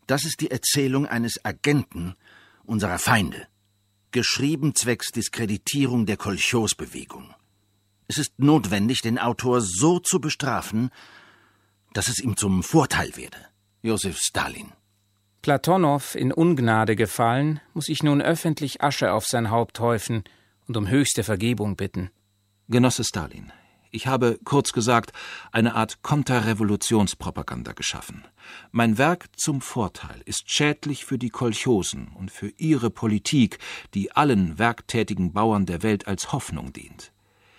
Das ist die Erzählung eines Agenten unserer Feinde, geschrieben zwecks Diskreditierung der Kolchosbewegung. Es ist notwendig, den Autor so zu bestrafen, dass es ihm zum Vorteil werde. Josef Stalin. Platonow in Ungnade gefallen, muss ich nun öffentlich Asche auf sein Haupt häufen und um höchste Vergebung bitten. Genosse Stalin, ich habe, kurz gesagt, eine Art Konterrevolutionspropaganda geschaffen. Mein Werk zum Vorteil ist schädlich für die Kolchosen und für ihre Politik, die allen werktätigen Bauern der Welt als Hoffnung dient.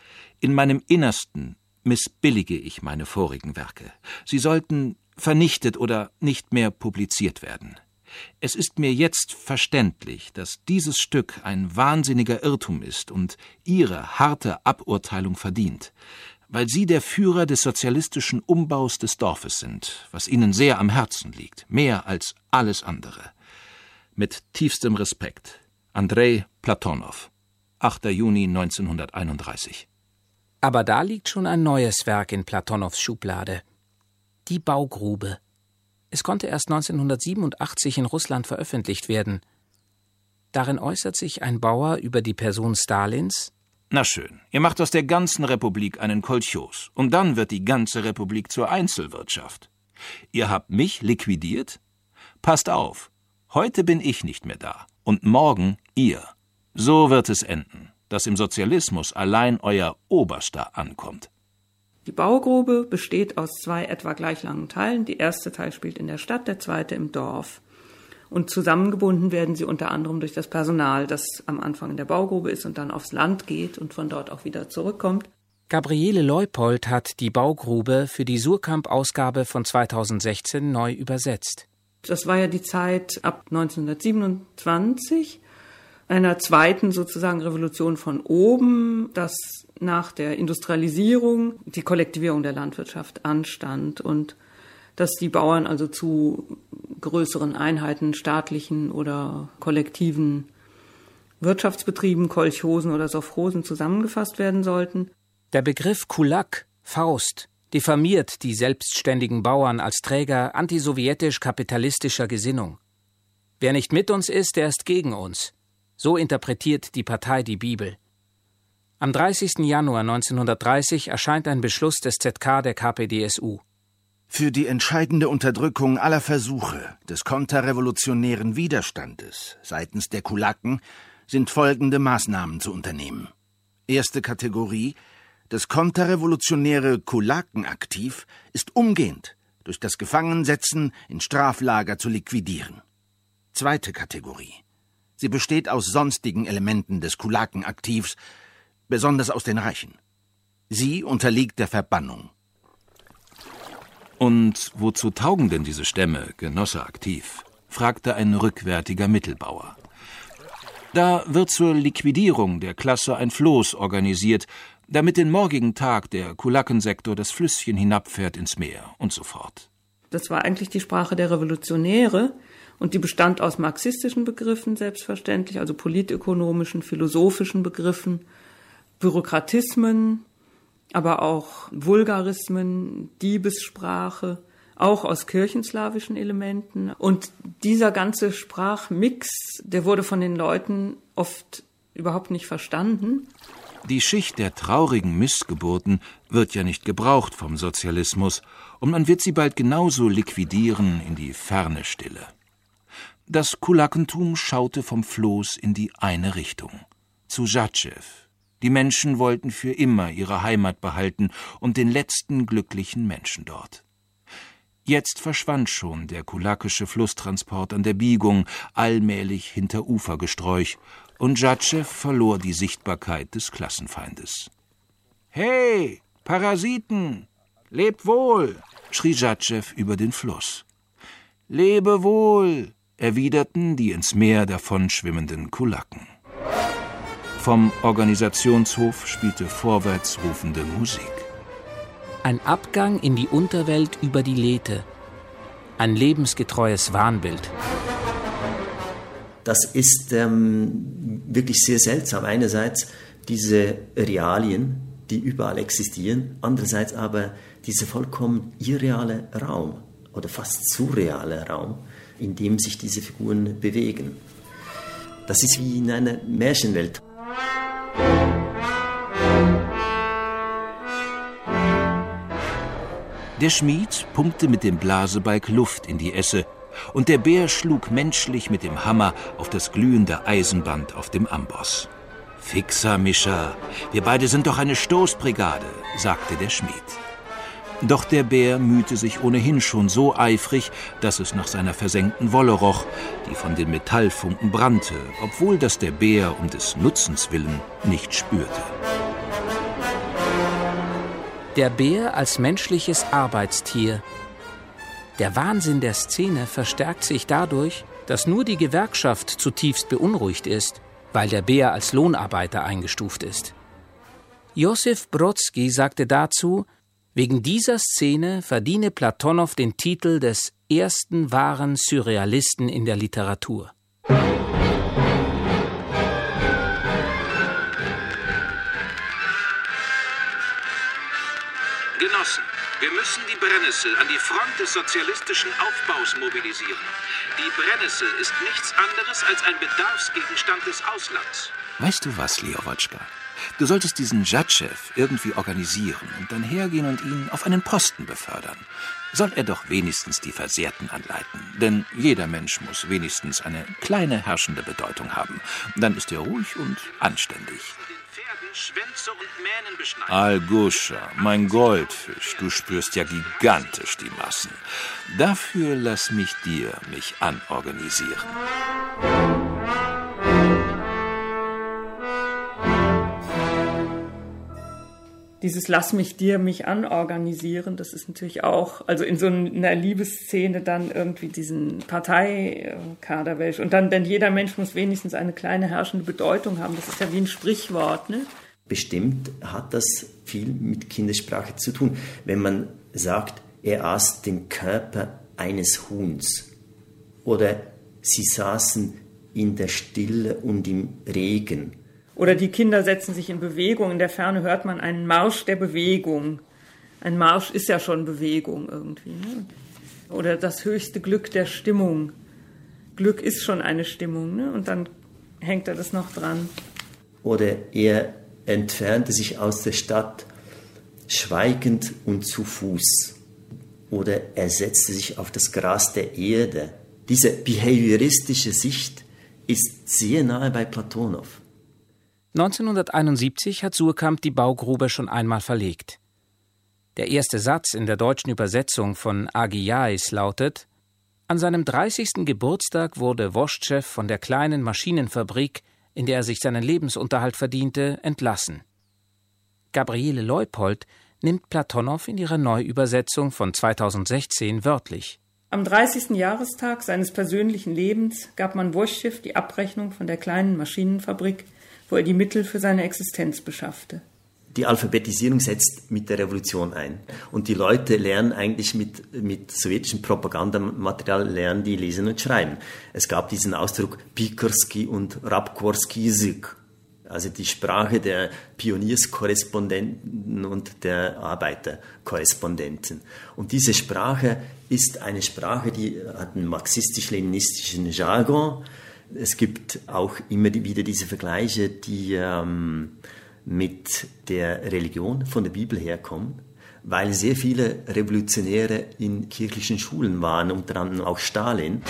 In meinem Innersten missbillige ich meine vorigen Werke. Sie sollten vernichtet oder nicht mehr publiziert werden. Es ist mir jetzt verständlich, dass dieses Stück ein wahnsinniger Irrtum ist und Ihre harte Aburteilung verdient, weil Sie der Führer des sozialistischen Umbaus des Dorfes sind, was Ihnen sehr am Herzen liegt, mehr als alles andere. Mit tiefstem Respekt, Andrei Platonow, 8. Juni 1931. Aber da liegt schon ein neues Werk in Platonows Schublade. Die Baugrube. Es konnte erst 1987 in Russland veröffentlicht werden. Darin äußert sich ein Bauer über die Person Stalins. Na schön, ihr macht aus der ganzen Republik einen Kolchos und dann wird die ganze Republik zur Einzelwirtschaft. Ihr habt mich liquidiert? Passt auf, heute bin ich nicht mehr da und morgen ihr. So wird es enden, dass im Sozialismus allein euer Oberster ankommt. Die Baugrube besteht aus 2 etwa gleich langen Teilen. Der erste Teil spielt in der Stadt, der zweite im Dorf. Und zusammengebunden werden sie unter anderem durch das Personal, das am Anfang in der Baugrube ist und dann aufs Land geht und von dort auch wieder zurückkommt. Gabriele Leupold hat die Baugrube für die Surkamp-Ausgabe von 2016 neu übersetzt. Das war ja die Zeit ab 1927, einer zweiten sozusagen Revolution von oben, dass nach der Industrialisierung die Kollektivierung der Landwirtschaft anstand und dass die Bauern also zu größeren Einheiten, staatlichen oder kollektiven Wirtschaftsbetrieben, Kolchosen oder Sowchosen zusammengefasst werden sollten. Der Begriff Kulak, Faust, diffamiert die selbstständigen Bauern als Träger antisowjetisch-kapitalistischer Gesinnung. Wer nicht mit uns ist, der ist gegen uns. So interpretiert die Partei die Bibel. Am 30. Januar 1930 erscheint ein Beschluss des ZK der KPdSU. Für die entscheidende Unterdrückung aller Versuche des konterrevolutionären Widerstandes seitens der Kulaken sind folgende Maßnahmen zu unternehmen. Erste Kategorie: Das konterrevolutionäre Kulakenaktiv ist umgehend durch das Gefangensetzen in Straflager zu liquidieren. Zweite Kategorie: Sie besteht aus sonstigen Elementen des Kulakenaktivs, besonders aus den Reichen. Sie unterliegt der Verbannung. Und wozu taugen denn diese Stämme, Genosse aktiv? Fragte ein rückwärtiger Mittelbauer. Da wird zur Liquidierung der Klasse ein Floß organisiert, damit den morgigen Tag der Kulakensektor das Flüsschen hinabfährt ins Meer und so fort. Das war eigentlich die Sprache der Revolutionäre und die bestand aus marxistischen Begriffen selbstverständlich, also politökonomischen, philosophischen Begriffen, Bürokratismen, aber auch Vulgarismen, Diebessprache, auch aus kirchenslawischen Elementen. Und dieser ganze Sprachmix, der wurde von den Leuten oft überhaupt nicht verstanden. Die Schicht der traurigen Missgeburten wird ja nicht gebraucht vom Sozialismus und man wird sie bald genauso liquidieren in die ferne Stille. Das Kulakentum schaute vom Floß in die eine Richtung, zu Zatschew. Die Menschen wollten für immer ihre Heimat behalten und den letzten glücklichen Menschen dort. Jetzt verschwand schon der kulakische Flusstransport an der Biegung, allmählich hinter Ufergesträuch, und Zatschew verlor die Sichtbarkeit des Klassenfeindes. »Hey, Parasiten, lebt wohl«, schrie Zatschew über den Fluss. »Lebe wohl«, erwiderten die ins Meer davonschwimmenden Kulaken. Vom Organisationshof spielte vorwärts rufende Musik. Ein Abgang in die Unterwelt über die Lethe. Ein lebensgetreues Wahnbild. Das ist wirklich sehr seltsam. Einerseits diese Realien, die überall existieren, andererseits aber dieser vollkommen irreale Raum. oder fast surrealer Raum, in dem sich diese Figuren bewegen. Das ist wie in einer Märchenwelt. Der Schmied pumpte mit dem Blasebalg Luft in die Esse und der Bär schlug menschlich mit dem Hammer auf das glühende Eisenband auf dem Amboss. »Fixer, Mischa, wir beide sind doch eine Stoßbrigade«, sagte der Schmied. Doch der Bär mühte sich ohnehin schon so eifrig, dass es nach seiner versenkten Wolle roch, die von den Metallfunken brannte, obwohl das der Bär um des Nutzens willen nicht spürte. Der Bär als menschliches Arbeitstier. Der Wahnsinn der Szene verstärkt sich dadurch, dass nur die Gewerkschaft zutiefst beunruhigt ist, weil der Bär als Lohnarbeiter eingestuft ist. Josif Brodsky sagte dazu, wegen dieser Szene verdiene Platonow den Titel des ersten wahren Surrealisten in der Literatur. Genossen, wir müssen die Brennnessel an die Front des sozialistischen Aufbaus mobilisieren. Die Brennnessel ist nichts anderes als ein Bedarfsgegenstand des Auslands. Weißt du was, Leowotschka? Du solltest diesen Jatschew irgendwie organisieren und dann hergehen und ihn auf einen Posten befördern. Soll er doch wenigstens die Versehrten anleiten. Denn jeder Mensch muss wenigstens eine kleine herrschende Bedeutung haben. Dann ist er ruhig und anständig. Schwänze und Mähnen beschneiden. Alguscha, mein Goldfisch, du spürst ja gigantisch die Massen. Dafür lass mich mich anorganisieren. Dieses Lass mich mich anorganisieren, das ist natürlich auch, also in so einer Liebesszene dann irgendwie diesen Parteikader, und dann, denn jeder Mensch muss wenigstens eine kleine herrschende Bedeutung haben, das ist ja wie ein Sprichwort, ne? Bestimmt hat das viel mit Kindersprache zu tun, wenn man sagt, er aß den Körper eines Huhns oder sie saßen in der Stille und im Regen. Oder die Kinder setzen sich in Bewegung. In der Ferne hört man einen Marsch der Bewegung. Ein Marsch ist ja schon Bewegung irgendwie. Ne? Oder das höchste Glück der Stimmung. Glück ist schon eine Stimmung. Ne? Und dann hängt er das noch dran. Oder er entfernte sich aus der Stadt schweigend und zu Fuß. Oder er setzte sich auf das Gras der Erde. Diese behavioristische Sicht ist sehr nahe bei Platonow. 1971 hat Suhrkamp die Baugrube schon einmal verlegt. Der erste Satz in der deutschen Übersetzung von Agiais lautet: An seinem 30. Geburtstag wurde Woschtschew von der kleinen Maschinenfabrik, in der er sich seinen Lebensunterhalt verdiente, entlassen. Gabriele Leupold nimmt Platonow in ihrer Neuübersetzung von 2016 wörtlich. Am 30. Jahrestag seines persönlichen Lebens gab man Woschtschew die Abrechnung von der kleinen Maschinenfabrik, wo er die Mittel für seine Existenz beschaffte. Die Alphabetisierung setzt mit der Revolution ein. Und die Leute lernen eigentlich mit sowjetischem Propagandamaterial lernen die lesen und schreiben. Es gab diesen Ausdruck Pikerski und Rabkorski Язык, also die Sprache der Pionierskorrespondenten und der Arbeiterkorrespondenten. Und diese Sprache ist eine Sprache, die hat einen marxistisch-leninistischen Jargon. Es gibt auch immer wieder diese Vergleiche, die mit der Religion von der Bibel herkommen, weil sehr viele Revolutionäre in kirchlichen Schulen waren, unter anderem auch Stalin.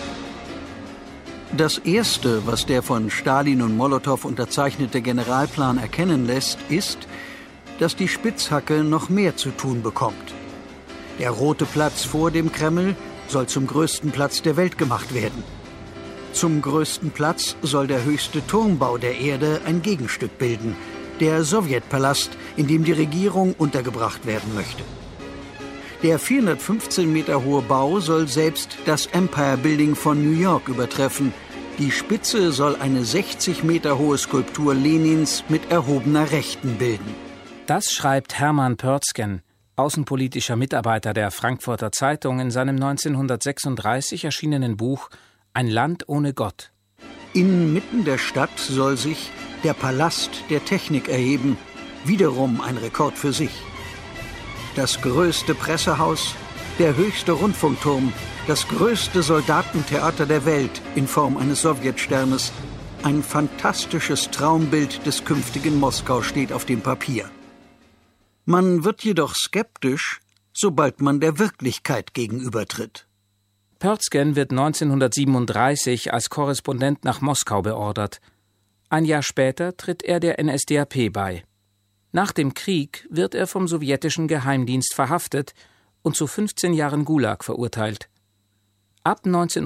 Das Erste, was der von Stalin und Molotow unterzeichnete Generalplan erkennen lässt, ist, dass die Spitzhacke noch mehr zu tun bekommt. Der Rote Platz vor dem Kreml soll zum größten Platz der Welt gemacht werden. Zum größten Platz soll der höchste Turmbau der Erde ein Gegenstück bilden, der Sowjetpalast, in dem die Regierung untergebracht werden möchte. Der 415 Meter hohe Bau soll selbst das Empire Building von New York übertreffen. Die Spitze soll eine 60 Meter hohe Skulptur Lenins mit erhobener Rechten bilden. Das schreibt Hermann Pörzgen, außenpolitischer Mitarbeiter der Frankfurter Zeitung, in seinem 1936 erschienenen Buch Ein Land ohne Gott. Inmitten der Stadt soll sich der Palast der Technik erheben, wiederum ein Rekord für sich. Das größte Pressehaus, Der höchste Rundfunkturm, das größte Soldatentheater der Welt in Form eines Sowjetsternes. Ein fantastisches Traumbild des künftigen Moskau steht auf dem Papier. Man wird jedoch skeptisch, sobald man der Wirklichkeit gegenübertritt. Pörzgen wird 1937 als Korrespondent nach Moskau beordert. Ein Jahr später tritt er der NSDAP bei. Nach dem Krieg wird er vom sowjetischen Geheimdienst verhaftet und zu 15 Jahren Gulag verurteilt. Ab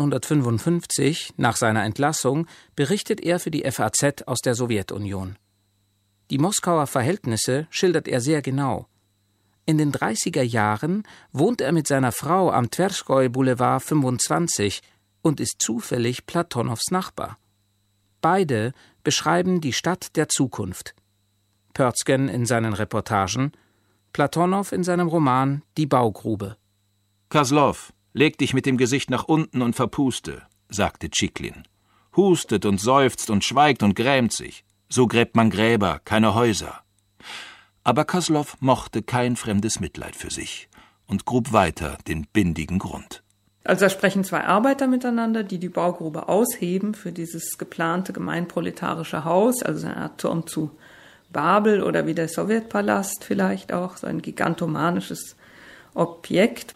1955, nach seiner Entlassung, berichtet er für die FAZ aus der Sowjetunion. Die Moskauer Verhältnisse schildert er sehr genau. In den 30er Jahren wohnt er mit seiner Frau am Twerskoi Boulevard 25 und ist zufällig Platonows Nachbar. Beide beschreiben die Stadt der Zukunft. Pörzgen in seinen Reportagen, Platonow in seinem Roman Die Baugrube. Kaslow, leg dich mit dem Gesicht nach unten und verpuste, sagte Tschiklin. Hustet und seufzt und schweigt und grämt sich. So gräbt man Gräber, keine Häuser. Aber Kaslow mochte kein fremdes Mitleid für sich und grub weiter den bindigen Grund. Also da sprechen zwei Arbeiter miteinander, die die Baugrube ausheben für dieses geplante gemeinproletarische Haus, also eine Art Turm zu Babel oder wie der Sowjetpalast vielleicht auch, so ein gigantomanisches Objekt.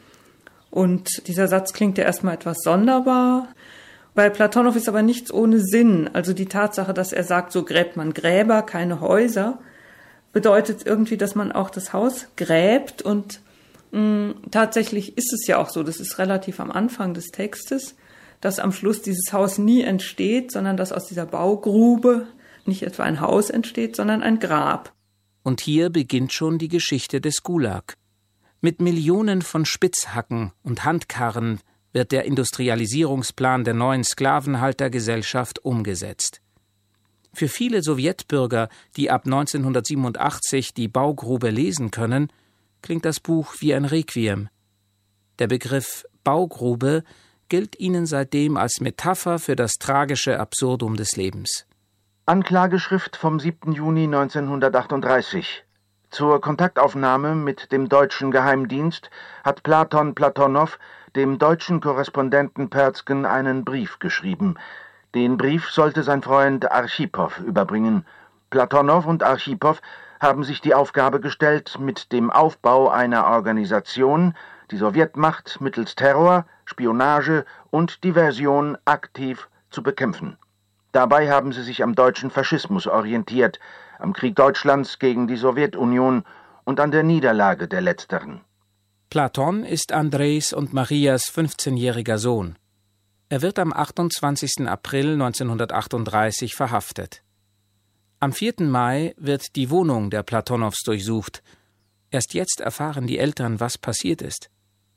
Und dieser Satz klingt ja erstmal etwas sonderbar. Bei Platonow ist aber nichts ohne Sinn. Also die Tatsache, dass er sagt, so gräbt man Gräber, keine Häuser, bedeutet irgendwie, dass man auch das Haus gräbt. Und tatsächlich ist es ja auch so, das ist relativ am Anfang des Textes, dass am Schluss dieses Haus nie entsteht, sondern dass aus dieser Baugrube nicht etwa ein Haus entsteht, sondern ein Grab. Und hier beginnt schon die Geschichte des Gulag. Mit Millionen von Spitzhacken und Handkarren wird der Industrialisierungsplan der neuen Sklavenhaltergesellschaft umgesetzt. Für viele Sowjetbürger, die ab 1987 die Baugrube lesen können, klingt das Buch wie ein Requiem. Der Begriff Baugrube gilt ihnen seitdem als Metapher für das tragische Absurdum des Lebens. Anklageschrift vom 7. Juni 1938. Zur Kontaktaufnahme mit dem deutschen Geheimdienst hat Platon Platonow dem deutschen Korrespondenten Pörzgen einen Brief geschrieben. Den Brief sollte sein Freund Archipow überbringen. Platonow und Archipow haben sich die Aufgabe gestellt, mit dem Aufbau einer Organisation die Sowjetmacht mittels Terror, Spionage und Diversion aktiv zu bekämpfen. Dabei haben sie sich am deutschen Faschismus orientiert, am Krieg Deutschlands gegen die Sowjetunion und an der Niederlage der letzteren. Platon ist Andrejs und Marias 15-jähriger Sohn. Er wird am 28. April 1938 verhaftet. Am 4. Mai wird die Wohnung der Platonows durchsucht. Erst jetzt erfahren die Eltern, was passiert ist.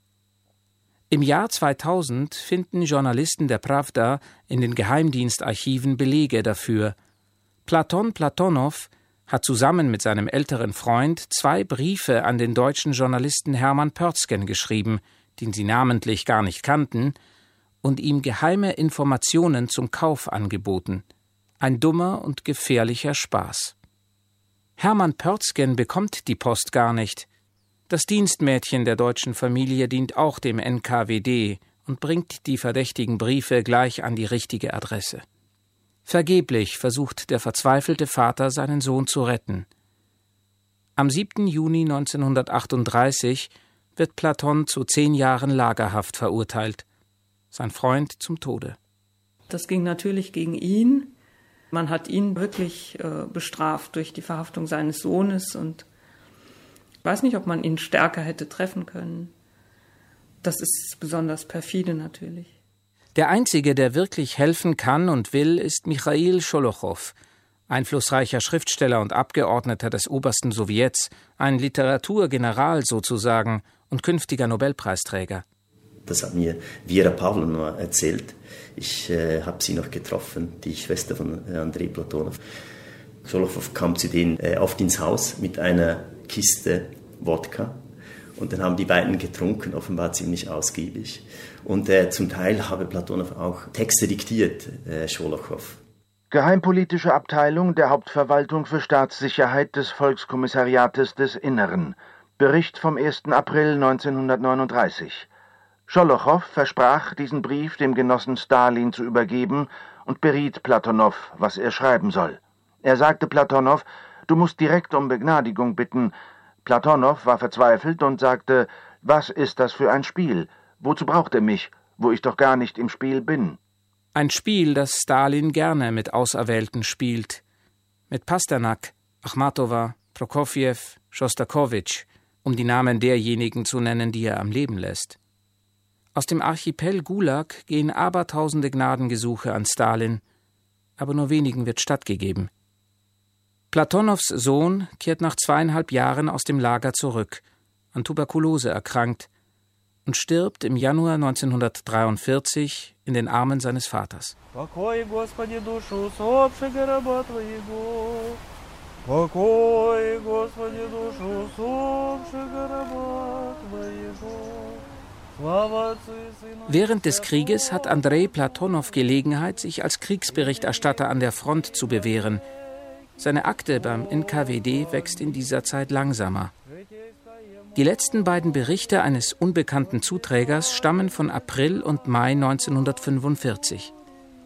Im Jahr 2000 finden Journalisten der Prawda in den Geheimdienstarchiven Belege dafür. Platon Platonow hat zusammen mit seinem älteren Freund 2 Briefe an den deutschen Journalisten Hermann Pörzgen geschrieben, den sie namentlich gar nicht kannten, und ihm geheime Informationen zum Kauf angeboten. Ein dummer und gefährlicher Spaß. Hermann Pörzgen bekommt die Post gar nicht. Das Dienstmädchen der deutschen Familie dient auch dem NKWD und bringt die verdächtigen Briefe gleich an die richtige Adresse. Vergeblich versucht der verzweifelte Vater, seinen Sohn zu retten. Am 7. Juni 1938 wird Platon zu 10 Jahren Lagerhaft verurteilt. Sein Freund zum Tode. Das ging natürlich gegen ihn. Man hat ihn wirklich bestraft durch die Verhaftung seines Sohnes und ich weiß nicht, ob man ihn stärker hätte treffen können. Das ist besonders perfide natürlich. Der Einzige, der wirklich helfen kann und will, ist Michail Scholochow, einflussreicher Schriftsteller und Abgeordneter des obersten Sowjets, ein Literaturgeneral sozusagen und künftiger Nobelpreisträger. Das hat mir Vera Pavlovna erzählt. Ich habe sie noch getroffen, die Schwester von Andrei Platonow. Scholochow kam zu denen oft ins Haus mit einer Kiste Wodka. Und dann haben die beiden getrunken, offenbar ziemlich ausgiebig. Und zum Teil habe Platonow auch Texte diktiert, Scholochow. Geheimpolitische Abteilung der Hauptverwaltung für Staatssicherheit des Volkskommissariates des Inneren. Bericht vom 1. April 1939. Scholochow versprach, diesen Brief dem Genossen Stalin zu übergeben und beriet Platonow, was er schreiben soll. Er sagte Platonow, du musst direkt um Begnadigung bitten. Platonow war verzweifelt und sagte, was ist das für ein Spiel? Wozu braucht er mich, wo ich doch gar nicht im Spiel bin? Ein Spiel, das Stalin gerne mit Auserwählten spielt. Mit Pasternak, Achmatowa, Prokofjew, Schostakowitsch, um die Namen derjenigen zu nennen, die er am Leben lässt. Aus dem Archipel Gulag gehen abertausende Gnadengesuche an Stalin, aber nur wenigen wird stattgegeben. Platonows Sohn kehrt nach 2,5 Jahren aus dem Lager zurück, an Tuberkulose erkrankt, und stirbt im Januar 1943 in den Armen seines Vaters. Während des Krieges hat Andrei Platonow Gelegenheit, sich als Kriegsberichterstatter an der Front zu bewähren. Seine Akte beim NKWD wächst in dieser Zeit langsamer. Die letzten beiden Berichte eines unbekannten Zuträgers stammen von April und Mai 1945.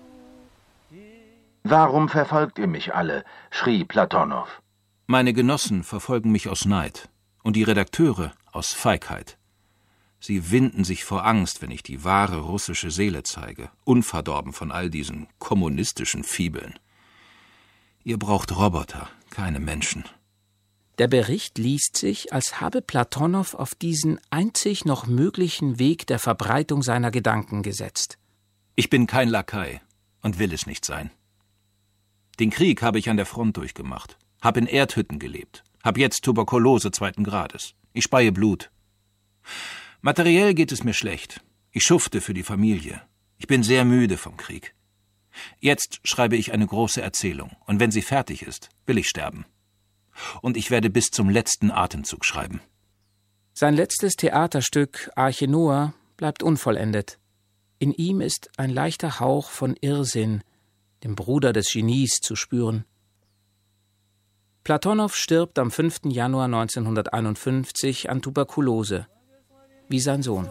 »Warum verfolgt ihr mich alle?« schrie Platonow. »Meine Genossen verfolgen mich aus Neid und die Redakteure aus Feigheit. Sie winden sich vor Angst, wenn ich die wahre russische Seele zeige, unverdorben von all diesen kommunistischen Fibeln. Ihr braucht Roboter, keine Menschen.« Der Bericht liest sich, als habe Platonow auf diesen einzig noch möglichen Weg der Verbreitung seiner Gedanken gesetzt. Ich bin kein Lakai und will es nicht sein. Den Krieg habe ich an der Front durchgemacht, habe in Erdhütten gelebt, habe jetzt Tuberkulose 2. Grades. Ich speie Blut. Materiell geht es mir schlecht. Ich schufte für die Familie. Ich bin sehr müde vom Krieg. Jetzt schreibe ich eine große Erzählung, und wenn sie fertig ist, will ich sterben. Und ich werde bis zum letzten Atemzug schreiben. Sein letztes Theaterstück Arche Noah bleibt unvollendet. In ihm ist ein leichter Hauch von Irrsinn, dem Bruder des Genies, zu spüren. Platonow stirbt am 5. Januar 1951 an Tuberkulose, wie sein Sohn.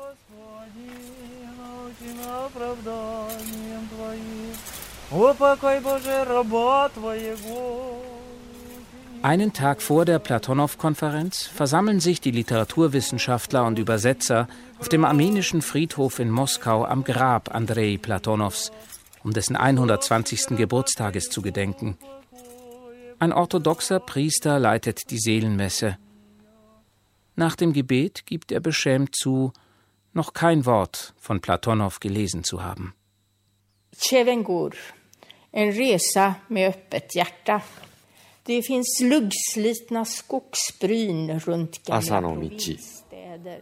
Einen Tag vor der Platonow-Konferenz versammeln sich die Literaturwissenschaftler und Übersetzer auf dem armenischen Friedhof in Moskau am Grab Andrei Platonows, um dessen 120. Geburtstages zu gedenken. Ein orthodoxer Priester leitet die Seelenmesse. Nach dem Gebet gibt er beschämt zu, noch kein Wort von Platonow gelesen zu haben. Tjevengur, en resa med öppet hjärta. Det finns luggslitna skogsbryn runt gamla provinsstäder.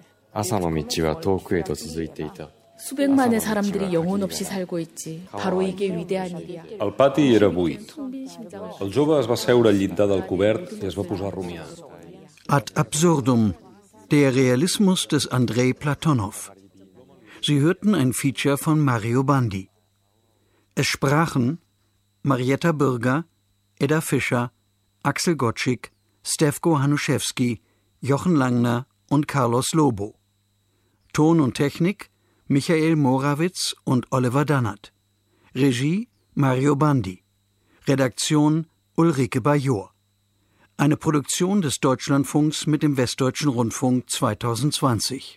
수백만의 사람들이 영혼 없이 살고 있지. 바로 이게 위대한 일이야. El pati era buit. El jove es va seure al llindar del cobert i es va posar a rumiar. Ad absurdum, der Realismus des Andrei Platonow. Sie hörten ein Feature von Mario Bandi. Es sprachen Marietta Bürger, Edda Fischer, Axel Gottschig, Stefko Hanuszewski, Jochen Langner und Carlos Lobo. Ton und Technik Michael Morawitz und Oliver Dannert. Regie Mario Bandi. Redaktion Ulrike Bajor. Eine Produktion des Deutschlandfunks mit dem Westdeutschen Rundfunk 2020.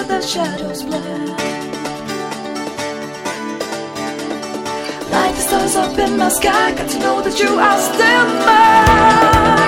the shadows blend. Like the stars up in my sky, got to know that you are still mine.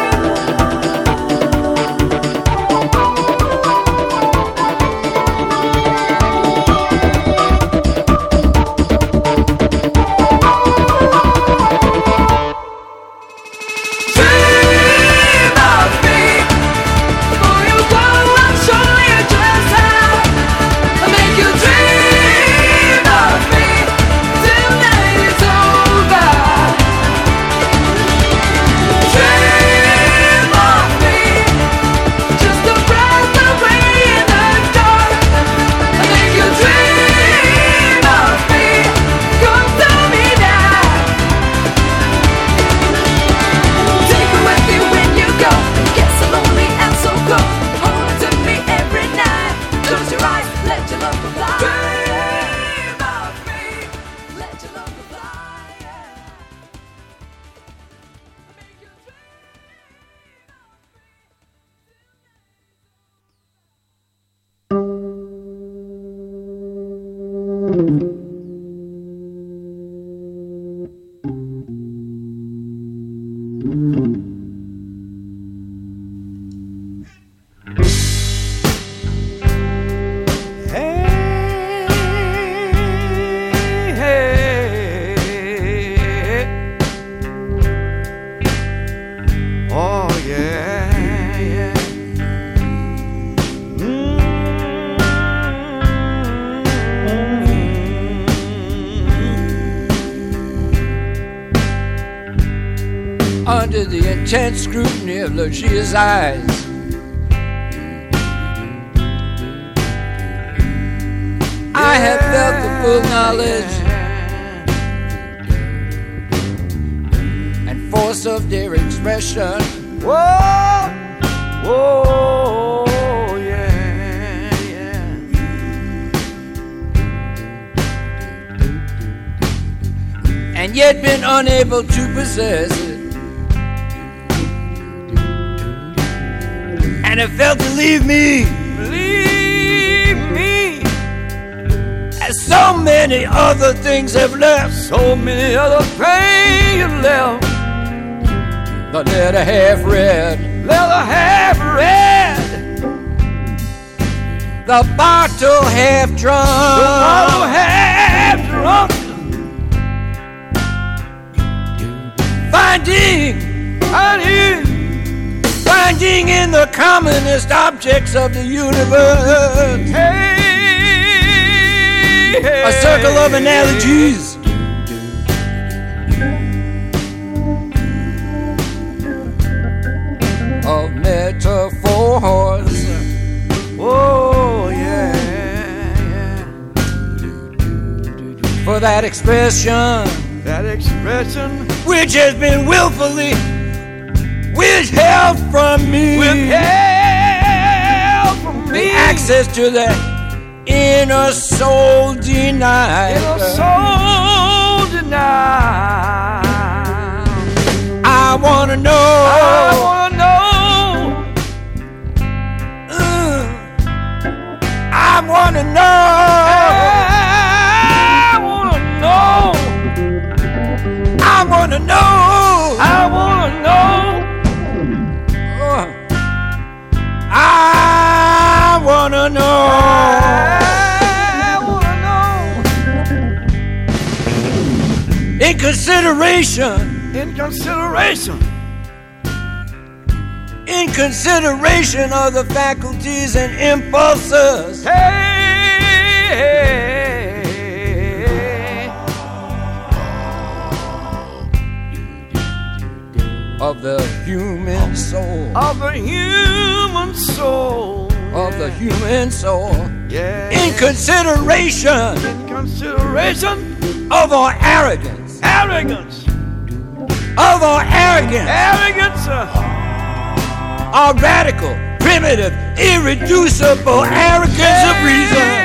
Under the intense scrutiny of Lucia's eyes, I have felt the full knowledge and force of their expression. Whoa, whoa, yeah, yeah. And yet been unable to possess it. And it felt to leave me, as so many other things have left. So many other things have left. The letter half read, the bottle half drunk, finding in the commonest objects of the universe a circle of analogies, of metaphors. Oh yeah, yeah. For that expression which has been willfully withheld from me, the access to the inner soul denied. I wanna know. I wanna know. In consideration of the faculties and impulses of the human soul, yeah. In consideration of our arrogance, our radical, primitive, irreducible arrogance of reason.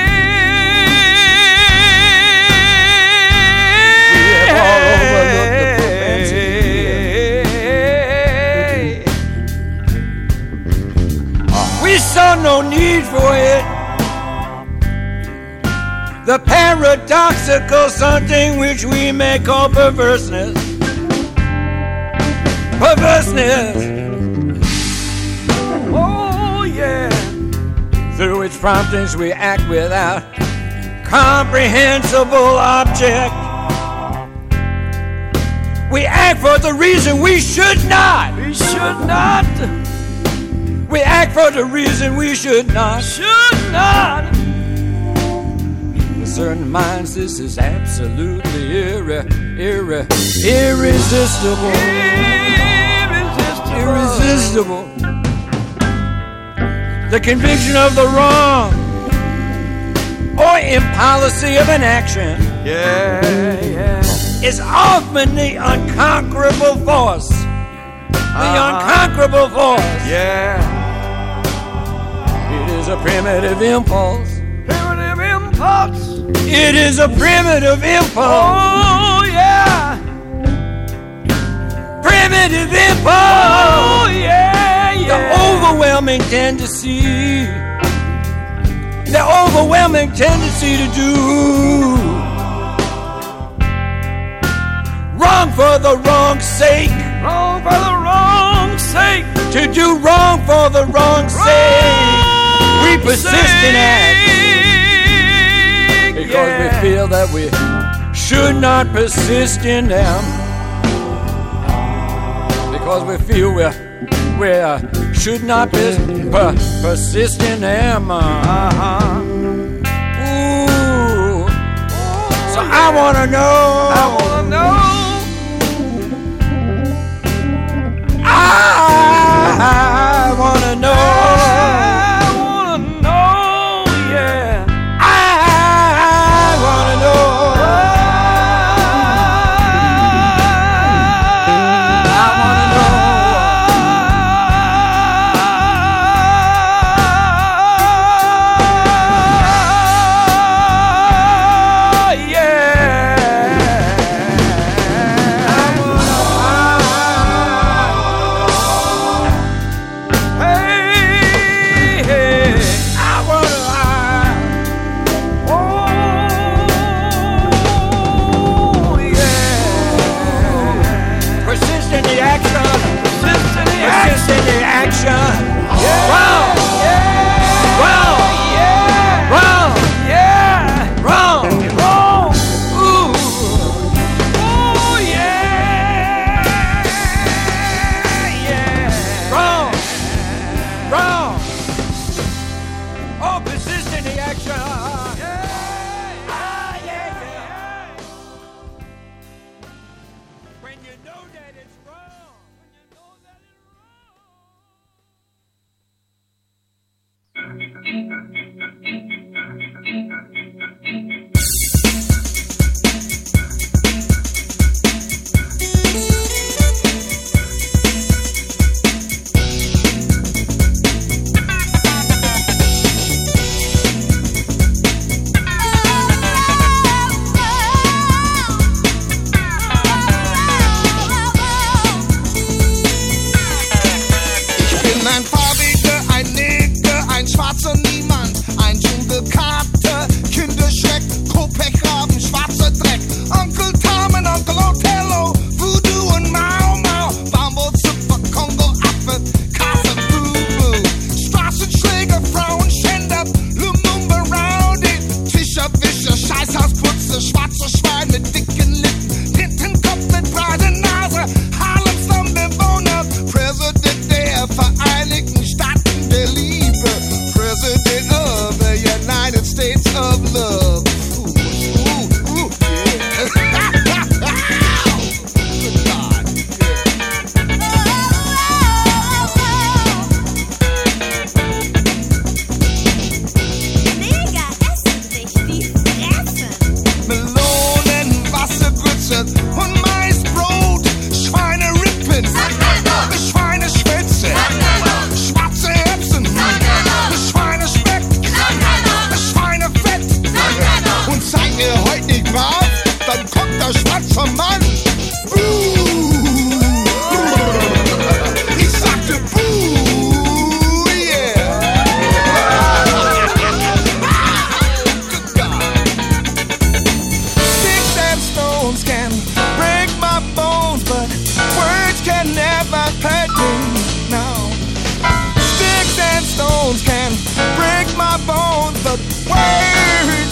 We have all overlooked the propensity. We saw no need for it. the paradoxical something which we may call perverseness. Perverseness. Oh yeah. Through its promptings we act without comprehensible object. We act for the reason we should not. We should not. We act for the reason we should not. Should not. For certain minds this is absolutely irresistible. Irresistible. The conviction of the wrong or impolicy of an action, is often the unconquerable force. The unconquerable force. It is a primitive impulse. Primitive impulse. It is a primitive impulse. Oh yeah. Primitive impulse. Oh yeah, yeah. The overwhelming tendency. The overwhelming tendency to do wrong for the wrong's sake. Wrong for the wrong's sake. To do wrong for the wrong's sake. We persist in act because we feel that we should not persist in them. Because we feel we should not persist in them. Ooh. So I wanna know. I wanna know. I wanna know. I wanna know. Yeah. I wanna know. I wanna know. Yeah.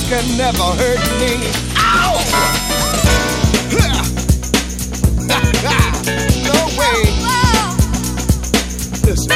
can never hurt me. Ow! No way. Listen.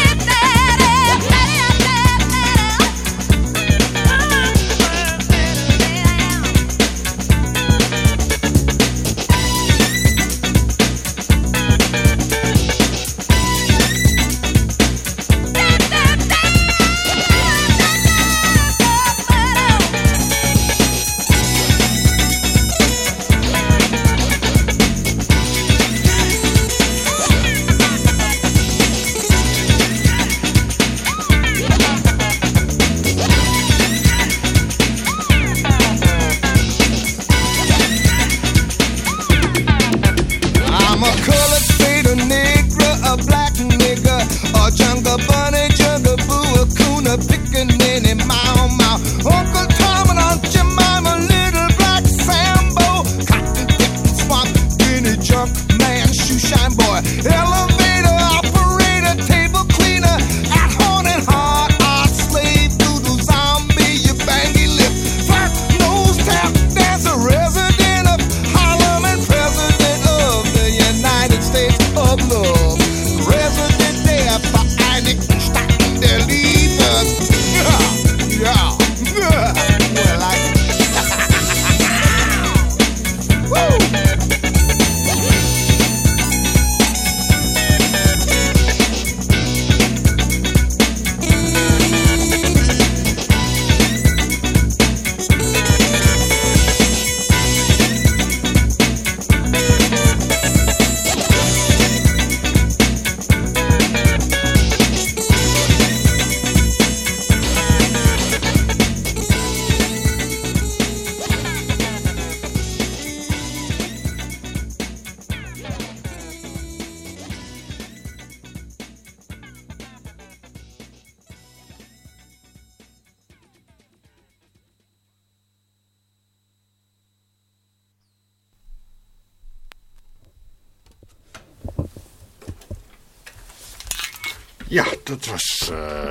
Ja, dat was...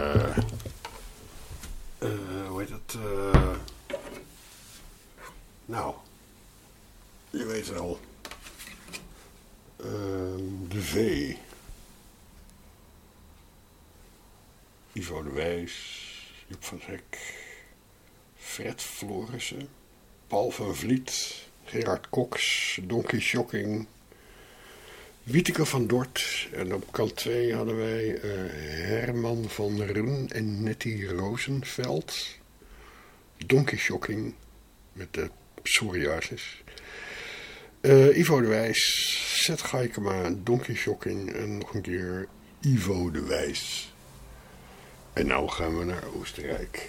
hoe heet het? Nou, je weet het al. De V. Ivo de Wijs, Joep van Hek, Fred Florissen, Paul van Vliet, Gerard Cox, Donkey Shocking, Wieteke van Dort. En op kant 2 hadden wij Herman van Run en Nettie Rozenveld. Donkey Shocking met de psoriasis. Ivo de Wijs, Seth Gaikema, Donkey Shocking en nog een keer Ivo de Wijs. En nou gaan we naar Oostenrijk.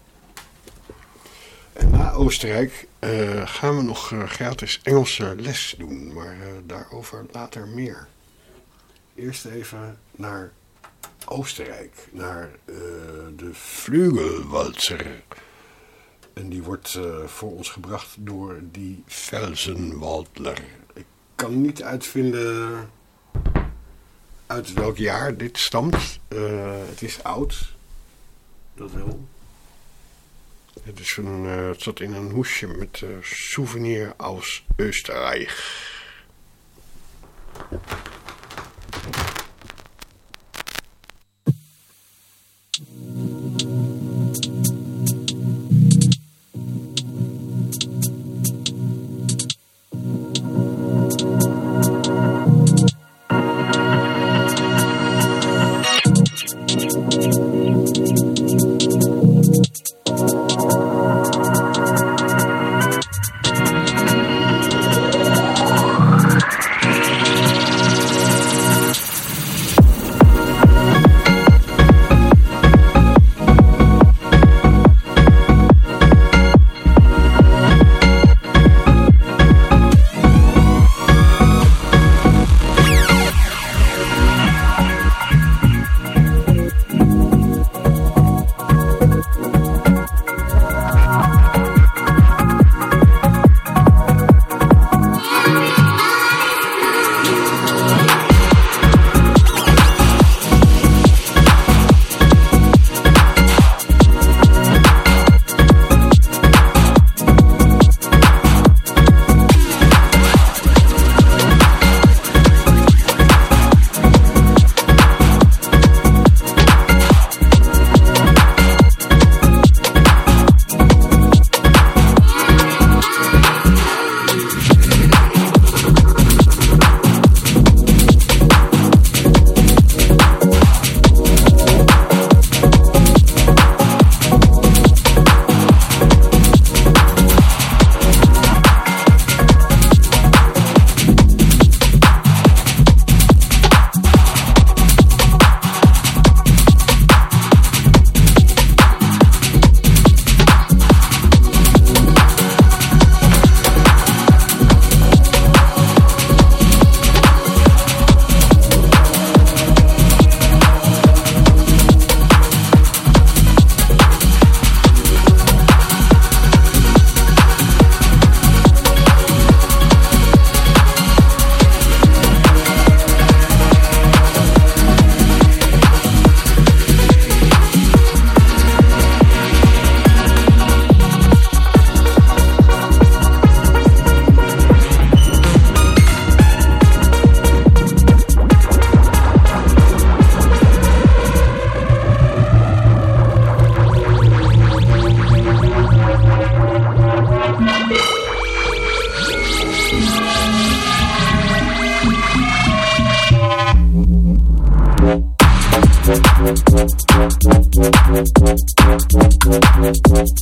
En na Oostenrijk gaan we nog gratis Engelse les doen, maar daarover later meer. Eerst even naar Oostenrijk, naar de Flügelwalzer. En die wordt voor ons gebracht door die Felsenwaldler. Ik kan niet uitvinden uit welk jaar dit stamt. Het is oud, dat wel. Het zat in een hoesje met souvenir aus Österreich.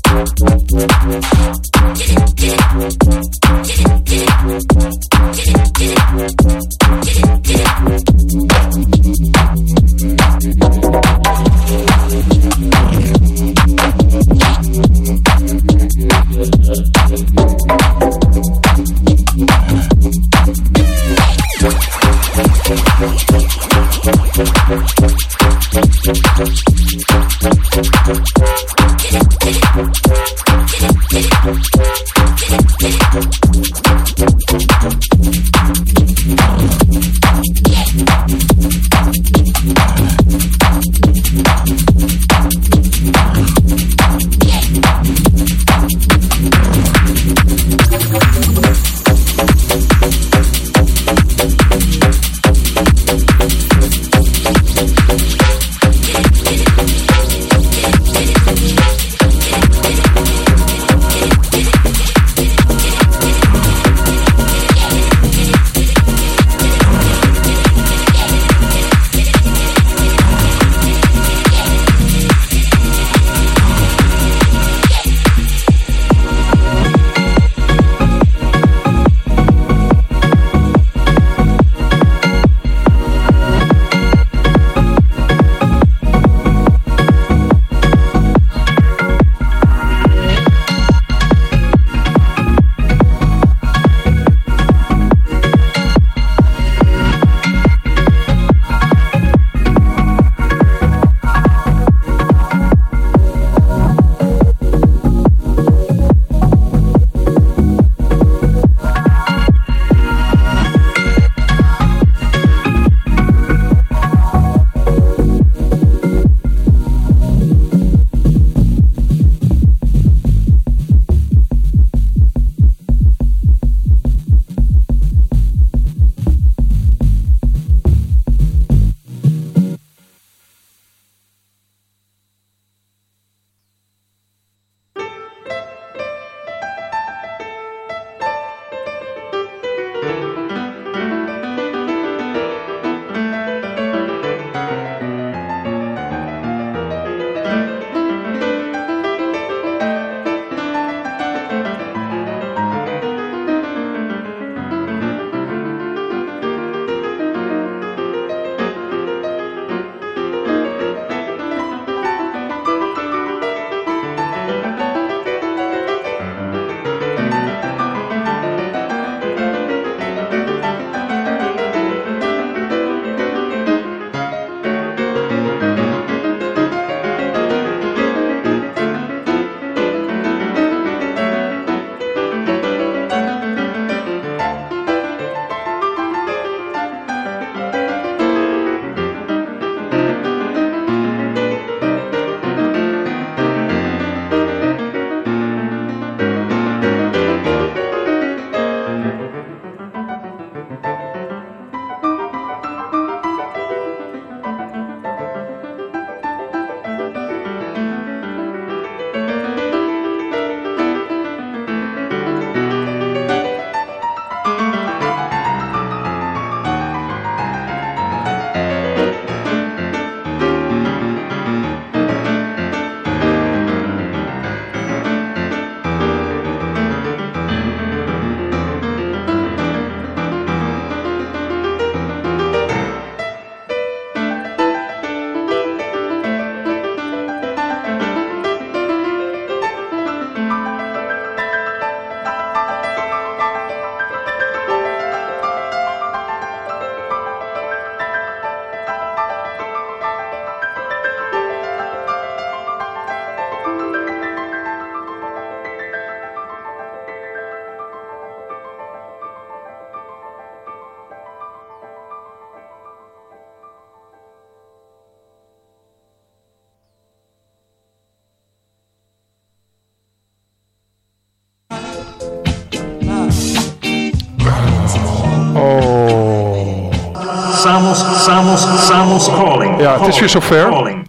Samos calling. Ja, het is weer zover.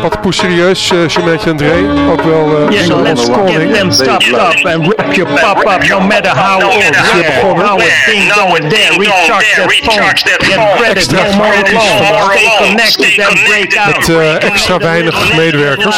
Wat poes serieus, Jermaine André. Ook wel... so let's get them stuffed up and rip your pop up no matter how old. How a thing going there. Recharge that phone. Get ready. No more alone. Stay connected and break out. Met extra weinig medewerkers.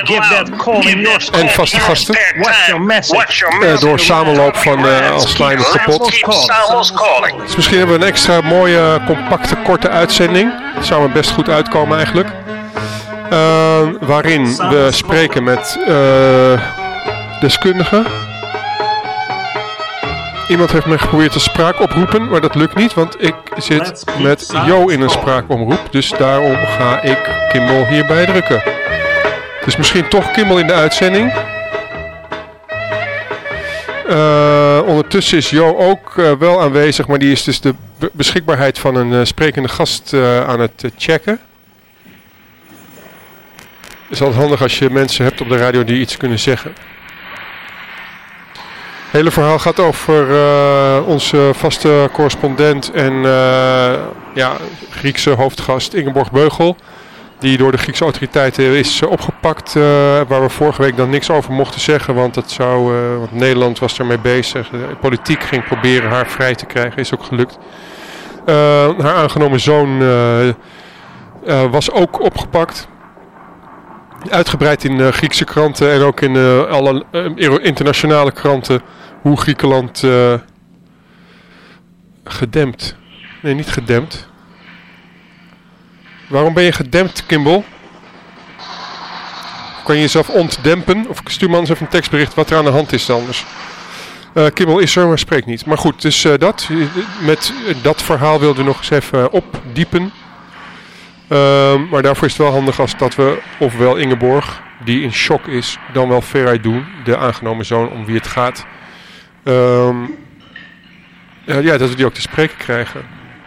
En vaste gasten. Door samenloop van Al sla je het kapot. Dus misschien hebben we een extra mooie, compacte, korte uitzending. Dat zou me best goed uitkomen eigenlijk. Waarin we spreken met deskundigen. Iemand heeft me geprobeerd te spraak oproepen, maar dat lukt niet, want ik zit met Jo in een spraakomroep. Dus daarom ga ik Kimmel hierbij drukken. Dus misschien toch Kimmel in de uitzending. Ondertussen is Jo ook wel aanwezig, maar die is dus de beschikbaarheid van een sprekende gast aan het checken. Het is altijd handig als je mensen hebt op de radio die iets kunnen zeggen. Het hele verhaal gaat over onze vaste correspondent en Griekse hoofdgast Ingeborg Beugel. Die door de Griekse autoriteiten is opgepakt. Waar we vorige week dan niks over mochten zeggen. Want want Nederland was ermee bezig. De politiek ging proberen haar vrij te krijgen. Is ook gelukt. Haar aangenomen zoon was ook opgepakt. Uitgebreid in Griekse kranten en ook in alle internationale kranten. Hoe Griekenland gedempt. Nee, niet gedempt. Waarom ben je gedempt, Kimball? Kan je jezelf ontdempen? Of stuur me eens even een tekstbericht wat er aan de hand is anders. Kimball is er, maar spreekt niet. Maar goed, dus met dat verhaal wilden we nog eens even opdiepen. Maar daarvoor is het wel handig als dat we ofwel Ingeborg, die in shock is, dan wel Feray doen, de aangenomen zoon om wie het gaat. Dat we die ook te spreken krijgen.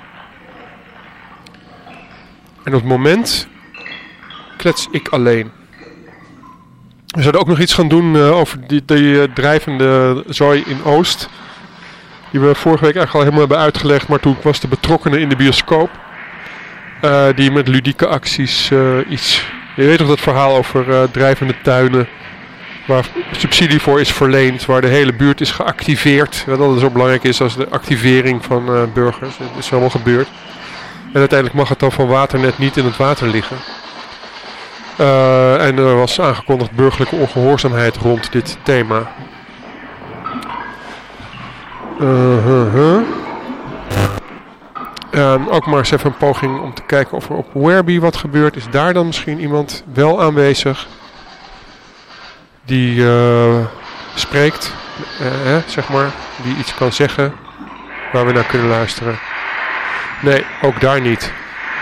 En op het moment klets ik alleen. We zouden ook nog iets gaan doen over die drijvende zooi in Oost. Die we vorige week eigenlijk al helemaal hebben uitgelegd. Maar toen was de betrokkenen in de bioscoop. Die met ludieke acties iets... Je weet toch dat verhaal over drijvende tuinen. Waar subsidie voor is verleend. Waar de hele buurt is geactiveerd. Wat altijd zo belangrijk is als de activering van burgers. Dat is allemaal gebeurd. En uiteindelijk mag het dan van Waternet niet in het water liggen. En er was aangekondigd burgerlijke ongehoorzaamheid rond dit thema. Ook maar eens even een poging om te kijken of er op Werby wat gebeurt. Is daar dan misschien iemand wel aanwezig die spreekt, zeg maar, die iets kan zeggen waar we naar kunnen luisteren? Nee, ook daar niet.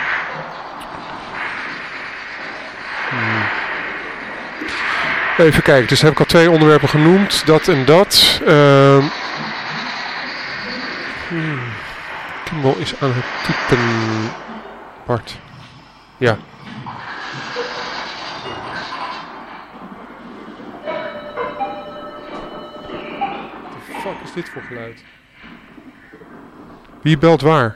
Even kijken, dus heb ik al 2 onderwerpen genoemd. Dat en dat. Kimball is aan het typen. Bart. Ja. What the fuck is dit voor geluid? Wie belt waar?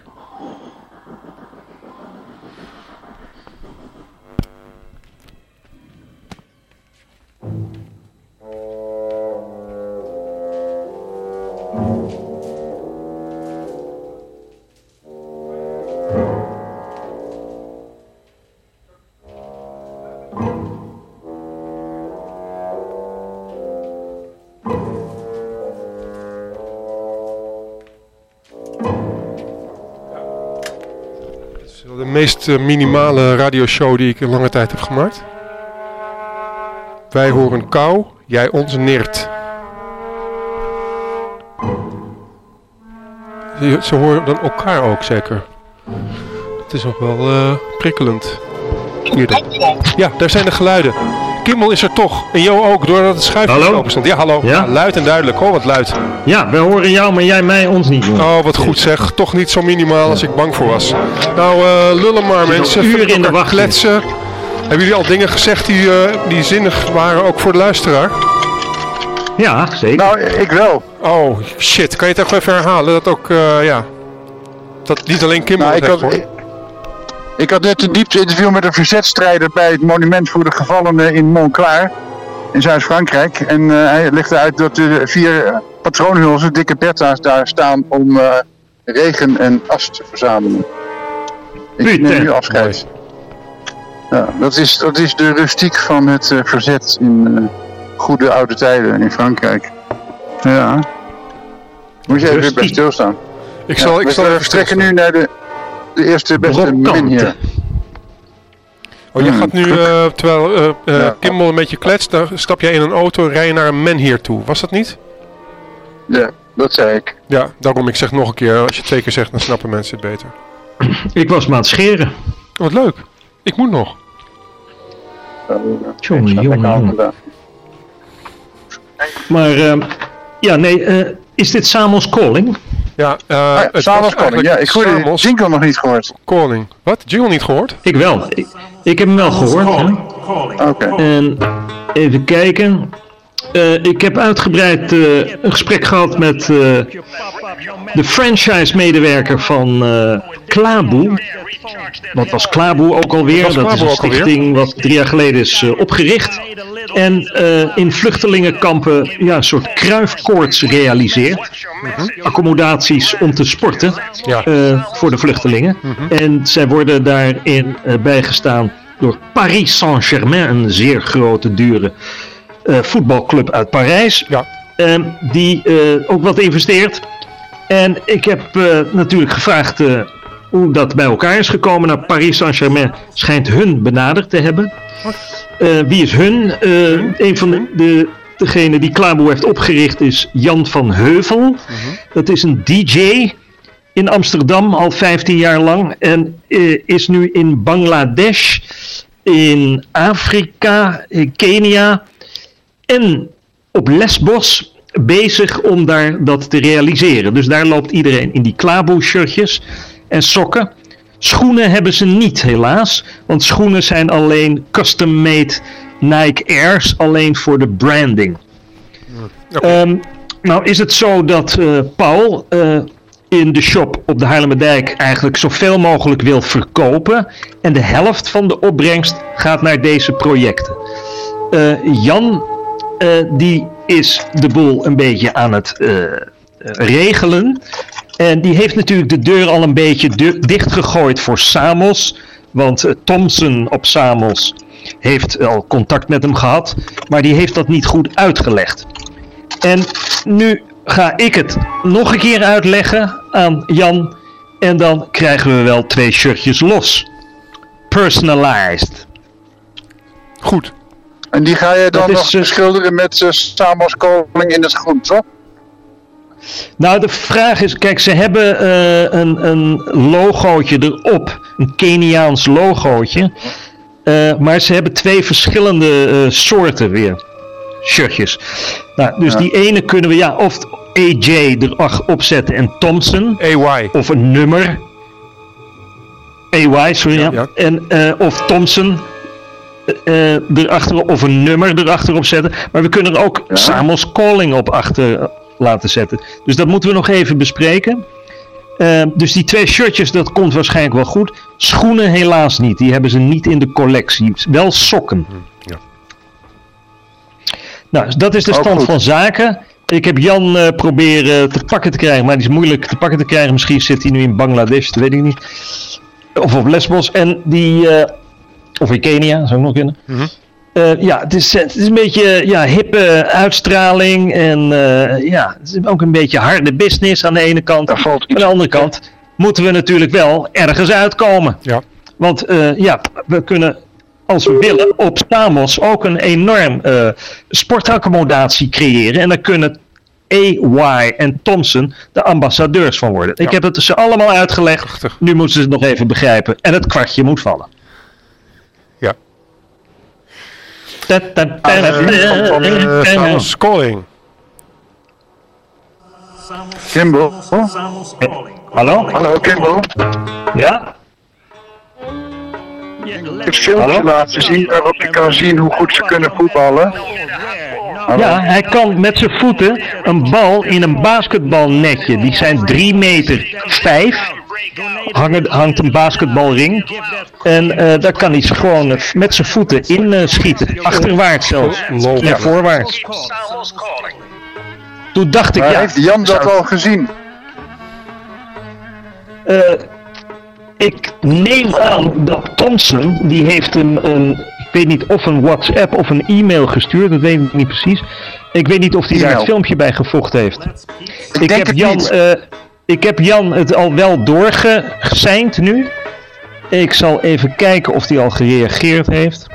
De meest minimale radioshow die ik in lange tijd heb gemaakt. Wij horen kou, jij ons neert. Ze horen dan elkaar ook zeker. Het is nog wel prikkelend. Ja, daar zijn de geluiden. Kimmel is er toch. En Jo ook, doordat het schuifje open stond. Ja, hallo. Ja? Luid en duidelijk. Hoor, wat luid. Ja, we horen jou, maar jij mij ons niet. Oh, wat goed zeg. Toch niet zo minimaal als ik bang voor was. Nou, lullen maar mensen. Uren in de wacht. Kletsen. Hebben jullie al dingen gezegd die zinnig waren, ook voor de luisteraar? Ja, zeker. Nou, ik wel. Oh, shit. Kan je het toch even herhalen? Dat ook, dat niet alleen Kimmel zegt, hoor. Ik had net een diepte-interview met een verzetstrijder bij het monument voor de gevallenen in Montclar in Zuid-Frankrijk. En hij legde uit dat er 4 patroonhulzen, dikke Bertha's, daar staan om regen en as te verzamelen. Ik neem nu afscheid. Ja, dat is de rustiek van het verzet in goede oude tijden in Frankrijk. Ja. Moet je even bij stilstaan. We vertrekken nu naar de eerste beste min hier. Oh, je gaat nu, terwijl Kimball een beetje kletst, dan stap jij in een auto en rij je naar een menhir toe. Was dat niet? Ja, dat zei ik. Ja, daarom ik zeg nog een keer. Als je 2 keer zegt, dan snappen mensen het beter. Ik was me aan het scheren. Wat leuk. Ik moet nog. Jongen. Maar, is dit Samos Calling? Ja, Samos Calling, ja. Ik hoorde de jingle nog niet gehoord. Calling. Wat? Jingle niet gehoord? Ik wel. Ik heb hem wel gehoord. Oké. En even kijken. Ik heb uitgebreid een gesprek gehad met de franchise-medewerker van Klaboe. Wat was Klaboe ook alweer? Dat is een stichting wat 3 jaar geleden is opgericht. En in vluchtelingenkampen een soort kruifkoorts realiseert. Accommodaties om te sporten voor de vluchtelingen. En zij worden daarin bijgestaan door Paris Saint-Germain, een zeer grote, dure voetbalclub uit Parijs. Ja. Die ook wat investeert. En ik heb natuurlijk gevraagd hoe dat bij elkaar is gekomen. Nou, Paris Saint-Germain schijnt hun benaderd te hebben. Wie is hun? Een van degene die Klaboe heeft opgericht is Jan van Heuvel. Dat is een DJ in Amsterdam al 15 jaar lang. En is nu in Bangladesh, in Afrika, in Kenia en op Lesbos bezig om daar dat te realiseren. Dus daar loopt iedereen in die Klaboe-shirtjes en sokken. Schoenen hebben ze niet, helaas. Want schoenen zijn alleen custom-made Nike Airs, alleen voor de branding. Nou is het zo dat Paul in de shop op de Haarlemmerdijk eigenlijk zoveel mogelijk wil verkopen. En de helft van de opbrengst gaat naar deze projecten. Jan, die is de boel een beetje aan het regelen. En die heeft natuurlijk de deur al een beetje dichtgegooid voor Samos. Want Thompson op Samos heeft al contact met hem gehad. Maar die heeft dat niet goed uitgelegd. En nu ga ik het nog een keer uitleggen aan Jan. En dan krijgen we wel 2 shirtjes los. Personalized. Goed. En die ga je dan nog schilderen met Samos Calling in het groen, toch? Nou, de vraag is, kijk, ze hebben een logootje erop. Een Keniaans logootje. Maar ze hebben 2 verschillende soorten weer. Shirtjes. Nou, dus die ene kunnen we of AJ erop zetten en Thompson. AY. Of een nummer. AY, sorry. Ja. En, of Thompson erachter, of een nummer erachterop zetten. Maar we kunnen er ook Samos Calling op achter laten zetten. Dus dat moeten we nog even bespreken. Dus die 2 shirtjes, dat komt waarschijnlijk wel goed. Schoenen helaas niet. Die hebben ze niet in de collectie. Wel sokken. Ja. Nou, dat is de stand van zaken. Ik heb Jan proberen te pakken te krijgen. Maar die is moeilijk te pakken te krijgen. Misschien zit hij nu in Bangladesh. Dat weet ik niet. Of op Lesbos. En die... of in Kenia, zou ik nog kunnen. Het is een beetje hippe uitstraling. En het is ook een beetje harde business aan de ene kant. Aan de andere kant moeten we natuurlijk wel ergens uitkomen. Ja. Want we kunnen, als we willen, op Samos ook een enorm sportaccommodatie creëren. En dan kunnen AY en Thompson de ambassadeurs van worden. Ik heb het ze allemaal uitgelegd. Prachtig. Nu moeten ze het nog even begrijpen. En het kwartje moet vallen. Ja. Samos Calling. Kimball. Hallo? Hallo, Kimball. Ja? Ik heb filmpje laten zien waarop je kan zien hoe goed ze kunnen voetballen. Ja, hij kan met zijn voeten een bal in een basketbalnetje. Die zijn 3,5 meter hangt een basketbalring. En daar kan hij gewoon met zijn voeten in schieten. Achterwaarts zelfs. Ja, voorwaarts. Toen dacht ik, maar heeft Jan dat al gezien? Ik neem aan dat Thompson, die heeft ik weet niet of een WhatsApp of een e-mail gestuurd, dat weet ik niet precies. Ik weet niet of hij daar het filmpje bij gevoegd heeft. Ik heb Jan het al wel doorgeseind nu. Ik zal even kijken of hij al gereageerd heeft.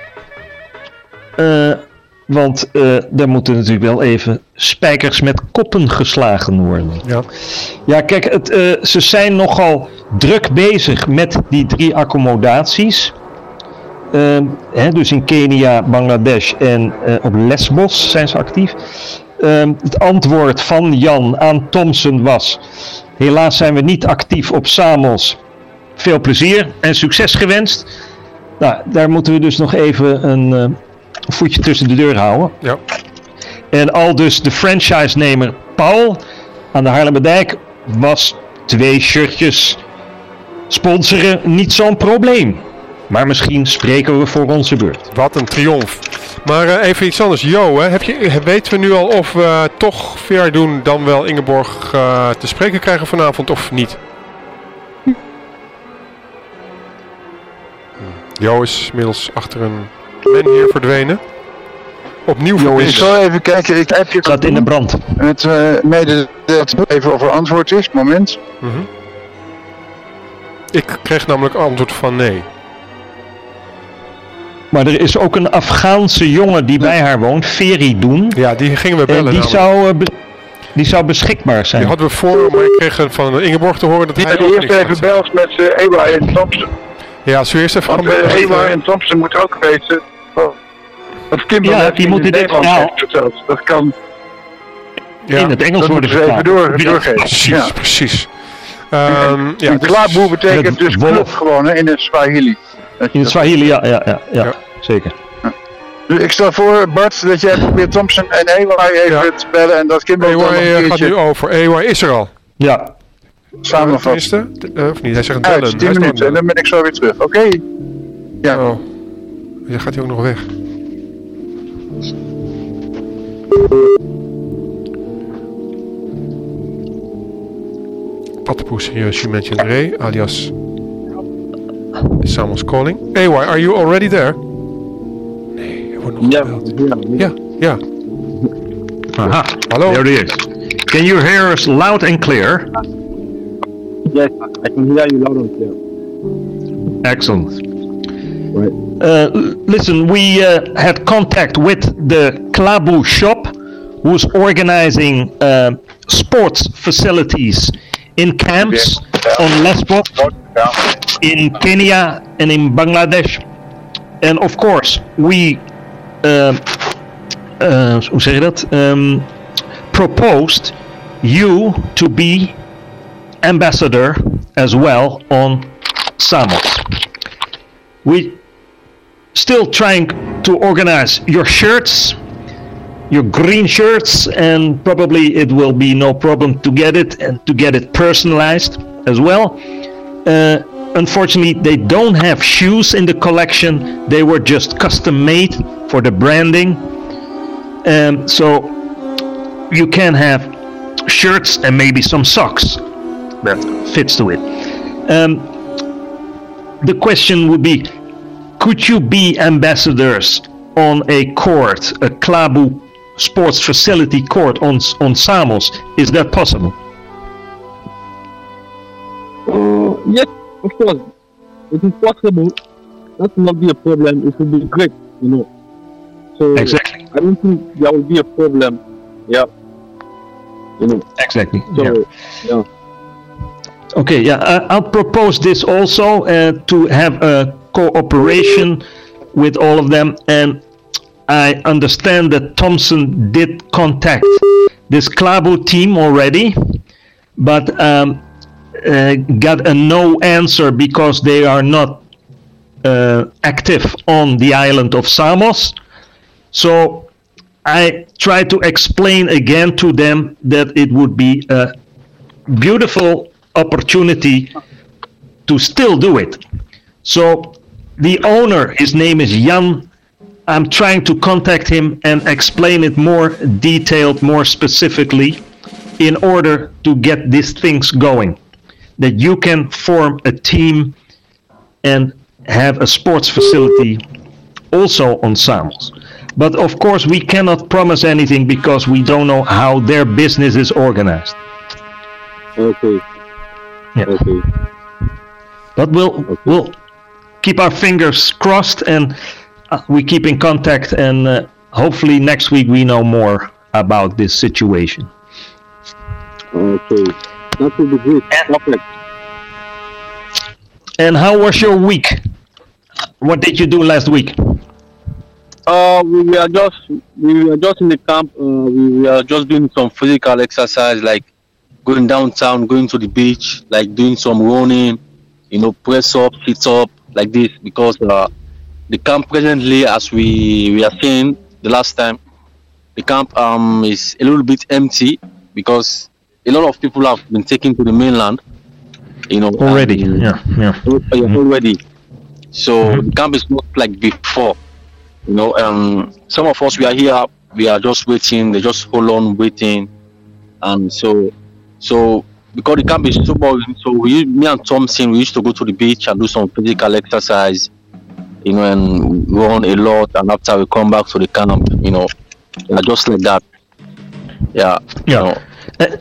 Want daar moeten natuurlijk wel even spijkers met koppen geslagen worden. Ja, kijk, ze zijn nogal druk bezig met die 3 accommodaties. Dus in Kenia, Bangladesh en op Lesbos zijn ze actief. Het antwoord van Jan aan Thompson was: helaas zijn we niet actief op Samos. Veel plezier en succes gewenst. Nou, daar moeten we dus nog even een voetje tussen de deur houden. Ja. En al dus de franchise-nemer Paul aan de Haarlemmerdijk was 2 shirtjes sponsoren niet zo'n probleem. Maar misschien spreken we voor onze beurt. Wat een triomf. Maar even iets anders. Jo, weten we nu al of we toch ver doen dan wel Ingeborg te spreken krijgen vanavond of niet? Jo is inmiddels achter een men hier verdwenen. Opnieuw verbinden. Ik zal even kijken. Ik heb je staat in de brand. Het mededeelt even of er antwoord is. Moment. Mm-hmm. Ik kreeg namelijk antwoord van nee. Maar er is ook een Afghaanse jongen die bij haar woont, Feridun. Ja, die gingen we bellen. Die zou beschikbaar zijn. Die hadden we voor, maar ik kreeg van Ingeborg te horen dat hij ook eerst even belt met Ewa en Thompson. Ja, zo eerst even. Want Ewa en Thompson moeten ook weten of Kimberly die moeten dit heeft verteld. Dat kan in het Engels worden vertaald. Doorgeven. Precies. De klaarboer betekent dus klop gewoon in het Swahili. In het Swahili, ja. Zeker. Dus ik stel voor, Bart, dat jij probeert Thompson en Ewa even te bellen en dat Kimberly gaat nu over. Ewa is er al. Ja. Samenvatten. Of niet, hij zegt bellen. 10 minuten en dan ben ik zo weer terug. Oké. Ja. Oh. Ja, gaat hij ook nog weg. Patpoes, here she mentioned Ray, alias Samuel's calling. Ewa, are you already there? Nee, er wordt nog gebeld. Ja. Aha, hallo. There he is. Can you hear us loud and clear? Yes, I can hear you loud and clear. Excellent. Right. Listen, we had contact with the Klabu shop, who's organizing sports facilities in camps on Lesbos, in Kenya and in Bangladesh. And of course, we proposed you to be ambassador as well on Samos. We still trying to organize your shirts, your green shirts, and probably it will be no problem to get it and to get it personalized as well. Unfortunately, they don't have shoes in the collection. They were just custom made for the branding. So you can have shirts and maybe some socks that fits to it. The question would be, could you be ambassadors on a court, a Klabu sports facility court on Samos? Is that possible? Yes, of course. It is possible. That will not be a problem. It will be great, you know. So exactly. I don't think there will be a problem. Yeah. You know. Exactly. So, yeah. Okay, yeah, I'll propose this also to have a cooperation with all of them, and I understand that Thompson did contact this Klabu team already, but got a no answer because they are not active on the island of Samos. So I tried to explain again to them that it would be a beautiful opportunity to still do it. So the owner, his name is Jan. I'm trying to contact him and explain it more detailed, more specifically, in order to get these things going. That you can form a team and have a sports facility also on Samos. But of course we cannot promise anything because we don't know how their business is organized. Okay. Yeah. Okay. But we'll keep our fingers crossed, and we keep in contact, and hopefully next week we know more about this situation. Okay. That will be good. Perfect. And how was your week? What did you do last week? We were just in the camp. We were just doing some physical exercise, like going downtown, going to the beach, like doing some running, press up, sit up, like this. Because the camp presently, as we are saying the last time, the camp is a little bit empty because a lot of people have been taken to the mainland. Already. Already. So the camp is not like before. Some of us, we are here, we are just waiting, they just hold on waiting. And so because the camp is so boring, so me and Thompson, we used to go to the beach and do some physical exercise, and run a lot, and after we come back to the camp, just like that. Yeah.